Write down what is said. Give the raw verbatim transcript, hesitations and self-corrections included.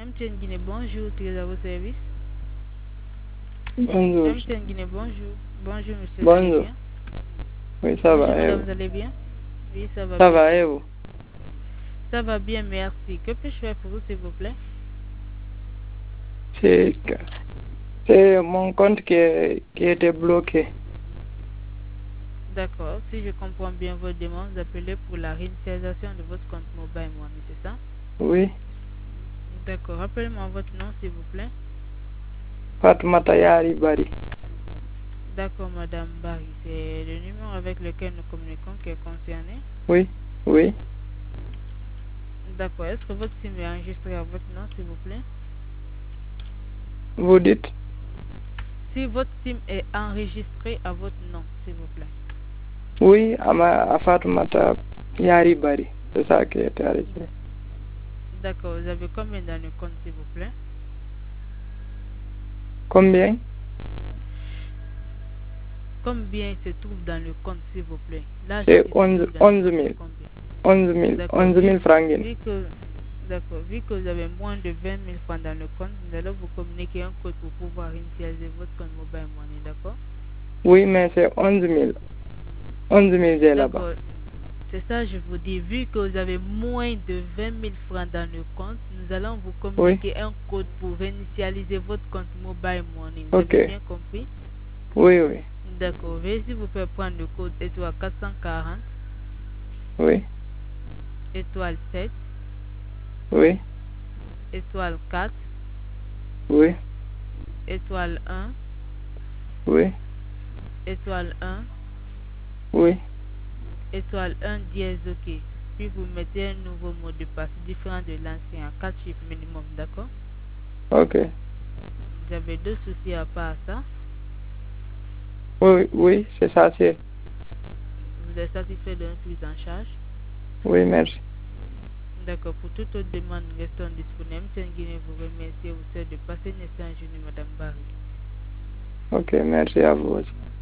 M T N Guinée, bonjour, très à vos services. Bonjour. M T N Guinée, bonjour. Bonjour, monsieur, vous allez Bonjour. bien? Oui, ça Bonjour, va, et madame, vous? vous allez bien? Oui, ça va Ça bien, va, et merci. vous? Ça va bien, merci. Que puis-je faire pour vous, s'il vous plaît? C'est que- c'est mon compte qui, est- qui était bloqué. D'accord, si je comprends bien votre demande, vous appelez pour la réinitialisation de votre compte mobile money, c'est ça? Oui, D'accord, rappelez-moi votre nom, s'il vous plaît. Fatoumata Yari Bari. D'accord, madame Barry, c'est le numéro avec lequel nous communiquons qui est concerné. Oui, oui. D'accord, est-ce que votre SIM est enregistré à votre nom, s'il vous plaît? Vous dites? Si votre SIM est enregistré à votre nom, s'il vous plaît. Oui, à, ma, à Fatoumata Yari Bari. C'est ça qui était arrêté. D'accord, vous avez combien dans le compte, s'il vous plaît? Combien? Combien se trouve dans le compte, s'il vous plaît? L'argent C'est qui se onze trouve dans le onze compte, mille. c'est combien? onze mille. D'accord, onze vu, mille francs guinéens. vu que d'accord, vu que vous avez moins de vingt mille francs dans le compte, nous allons vous communiquer un code pour pouvoir initialiser votre compte mobile money, d'accord? Oui, mais c'est onze mille. onze mille j'ai là-bas. D'accord, c'est ça je vous dis, vu que vous avez moins de vingt mille francs dans le compte, nous allons vous Oui, communiquer un code pour réinitialiser votre compte mobile money. Vous ok. avez bien compris? Oui, oui, D'accord, veuillez s'il vous plaît prendre le code étoile quatre cent quarante, oui, étoile sept, oui, étoile quatre, oui, étoile un, oui, étoile un, oui. étoile un dièse OK. Puis vous mettez un nouveau mot de passe différent de l'ancien, quatre chiffres minimum, d'accord? Ok. Vous avez deux soucis à part ça. Oui, oui, c'est ça, c'est. Vous êtes satisfait de notre prise en charge? Oui, merci. D'accord, pour toute autre demande, nous restons disponibles. M T N Guinée vous remercie et vous souhaite de passer une excellente journée, madame Barry. Ok, merci à vous aussi.